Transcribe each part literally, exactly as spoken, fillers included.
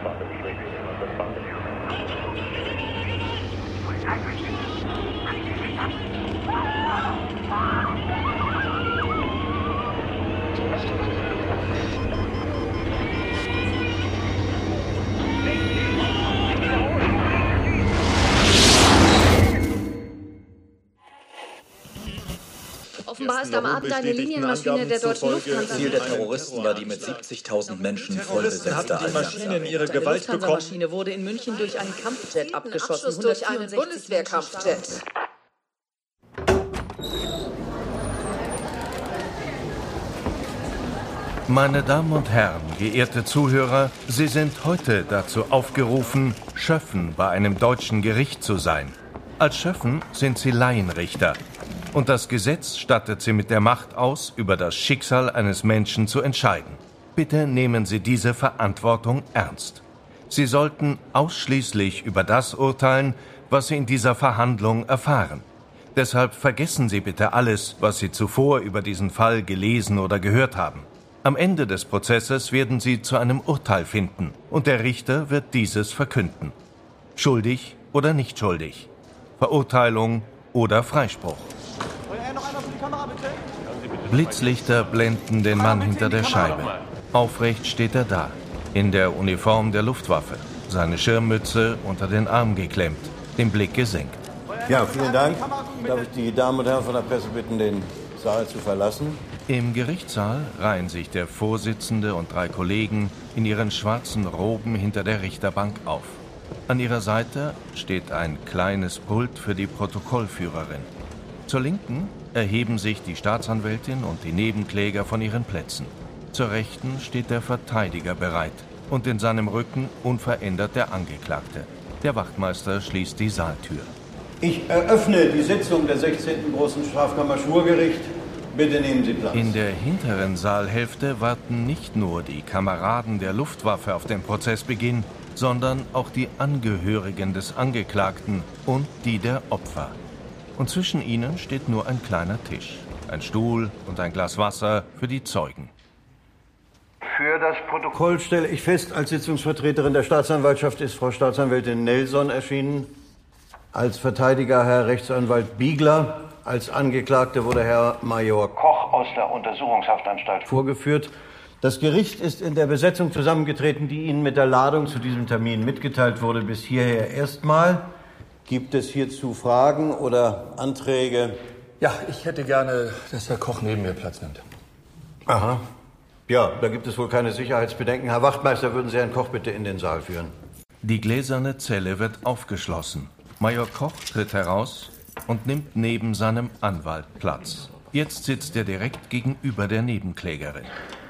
Offenbar ist am Abend eine Linienmaschine der Deutschen Lufthansa. Ziel der Terroristen war die mit siebzigtausend Menschen vollbesetzte Die Maschine in ihre Gewalt bekommen. Die Lufthansa-Maschine wurde in München durch einen Kampfjet abgeschossen. Abschuss durch einen Bundeswehrkampfjet. Meine Damen und Herren, geehrte Zuhörer, Sie sind heute dazu aufgerufen, Schöffen bei einem deutschen Gericht zu sein. Als Schöffen sind Sie Laienrichter. Und das Gesetz stattet Sie mit der Macht aus, über das Schicksal eines Menschen zu entscheiden. Bitte nehmen Sie diese Verantwortung ernst. Sie sollten ausschließlich über das urteilen, was Sie in dieser Verhandlung erfahren. Deshalb vergessen Sie bitte alles, was Sie zuvor über diesen Fall gelesen oder gehört haben. Am Ende des Prozesses werden Sie zu einem Urteil finden und der Richter wird dieses verkünden. Schuldig oder nicht schuldig. Verurteilung oder Freispruch. Blitzlichter blenden den Mann hinter der Scheibe. Aufrecht steht er da, in der Uniform der Luftwaffe, seine Schirmmütze unter den Arm geklemmt, den Blick gesenkt. Ja, vielen Dank. Darf ich die Damen und Herren von der Presse bitten, den Saal zu verlassen? Im Gerichtssaal reihen sich der Vorsitzende und drei Kollegen in ihren schwarzen Roben hinter der Richterbank auf. An ihrer Seite steht ein kleines Pult für die Protokollführerin. Zur Linken erheben sich die Staatsanwältin und die Nebenkläger von ihren Plätzen. Zur Rechten steht der Verteidiger bereit und in seinem Rücken unverändert der Angeklagte. Der Wachtmeister schließt die Saaltür. Ich eröffne die Sitzung der sechzehnten Großen Strafkammer Schwurgericht. Bitte nehmen Sie Platz. In der hinteren Saalhälfte warten nicht nur die Kameraden der Luftwaffe auf den Prozessbeginn, sondern auch die Angehörigen des Angeklagten und die der Opfer. Und zwischen ihnen steht nur ein kleiner Tisch, ein Stuhl und ein Glas Wasser für die Zeugen. Für das Protokoll stelle ich fest, als Sitzungsvertreterin der Staatsanwaltschaft ist Frau Staatsanwältin Nelson erschienen, als Verteidiger Herr Rechtsanwalt Biegler, als Angeklagte wurde Herr Major Koch aus der Untersuchungshaftanstalt vorgeführt. Das Gericht ist in der Besetzung zusammengetreten, die Ihnen mit der Ladung zu diesem Termin mitgeteilt wurde. Bis hierher erstmal. Gibt es hierzu Fragen oder Anträge? Ja, ich hätte gerne, dass Herr Koch neben mir Platz nimmt. Aha. Ja, da gibt es wohl keine Sicherheitsbedenken. Herr Wachtmeister, würden Sie Herrn Koch bitte in den Saal führen? Die gläserne Zelle wird aufgeschlossen. Major Koch tritt heraus und nimmt neben seinem Anwalt Platz. Jetzt sitzt er direkt gegenüber der Nebenklägerin.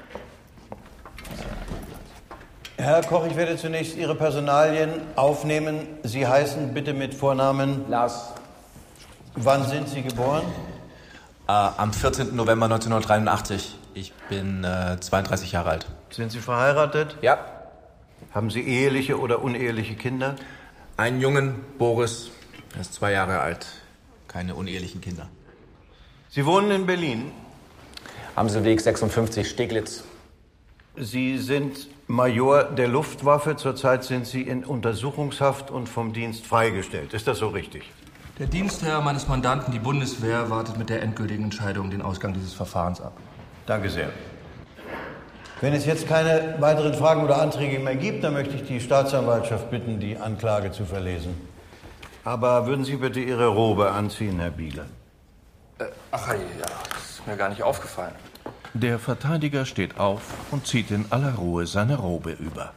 Herr Koch, ich werde zunächst Ihre Personalien aufnehmen. Sie heißen bitte mit Vornamen? Lars. Wann sind Sie geboren? Äh, am vierzehnten November neunzehnhundertdreiundachtzig. Ich bin äh, zweiunddreißig Jahre alt. Sind Sie verheiratet? Ja. Haben Sie eheliche oder uneheliche Kinder? Einen Jungen, Boris, er ist zwei Jahre alt. Keine unehelichen Kinder. Sie wohnen in Berlin? Amselweg sechsundfünfzig, Steglitz. Sie sind Major der Luftwaffe. Zurzeit sind Sie in Untersuchungshaft und vom Dienst freigestellt. Ist das so richtig? Der Dienstherr meines Mandanten, die Bundeswehr, wartet mit der endgültigen Entscheidung den Ausgang dieses Verfahrens ab. Danke sehr. Wenn es jetzt keine weiteren Fragen oder Anträge mehr gibt, dann möchte ich die Staatsanwaltschaft bitten, die Anklage zu verlesen. Aber würden Sie bitte Ihre Robe anziehen, Herr Biegler? Äh, ach ja, das ist mir gar nicht aufgefallen. Der Verteidiger steht auf und zieht in aller Ruhe seine Robe über.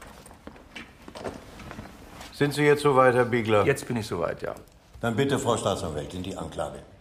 Sind Sie jetzt soweit, Herr Biegler? Jetzt bin ich soweit, ja. Dann bitte, Frau Staatsanwältin, die Anklage.